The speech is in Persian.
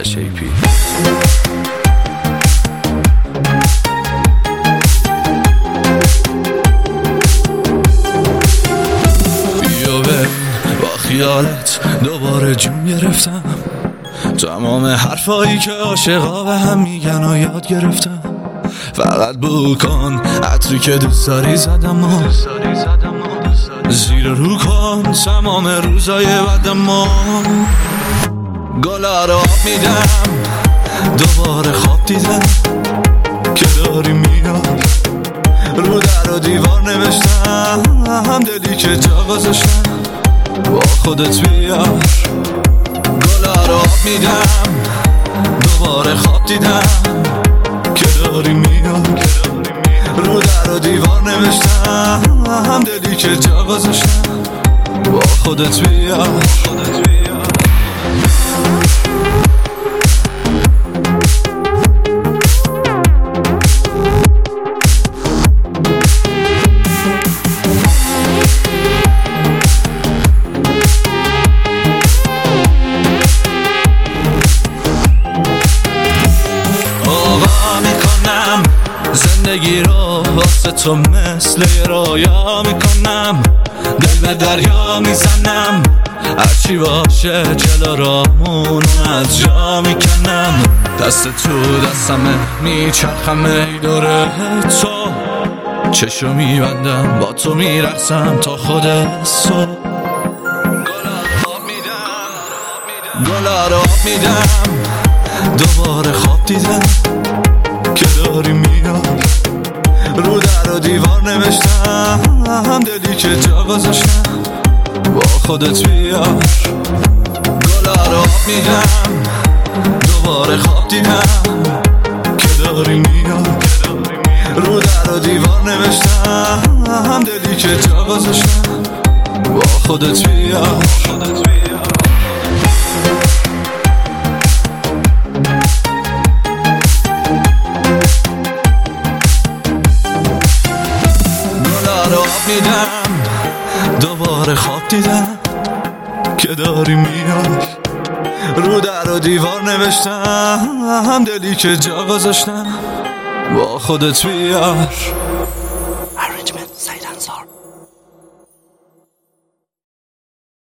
ARASH-AP. بیا ببین با خیالت دوباره جون گرفتم، تمام حرفایی که عاشقا به هم میگن و یاد گرفتم. فقط بو کن عطری که دوست داری زدم و زیر رو کن تمام روزای بعدم و گلا رو آب میدم. دوباره خواب دیدم که داری میاد، رو در و دیوار نوشتم دلی که جا گذاشتم با خودت بیار. گلا رو آب میدم. دوباره خواب دیدم که داری میاد، رو در و دیوار نوشتم دلی که جا گذاشتم با خودت بیار. زندگی رو واسه تو مثل یه رویا میکنم، دل به دریا میزنم، هرچی باشه جلو رامون از جا میکنم. دست تو دستمه میچرخم ای دوره تو، چشو میبندم با تو میرقصم تا خود صبح. گلا رو آب میدم. دوباره خواب دیدم که داری میاد، رو در و دیوار نوشتم دلی که جا گذاشتم با خودت بیار. گلا رو آب میدم. دوباره خواب دیدم که داری میاد، رو در و دیوار نوشتم دلی که جا گذاشتم با خودت بیار. دوباره خواب دیدم که داری میاد، رو در و دیوار نوشتم دلی که جا گذاشتم با خودت بیار.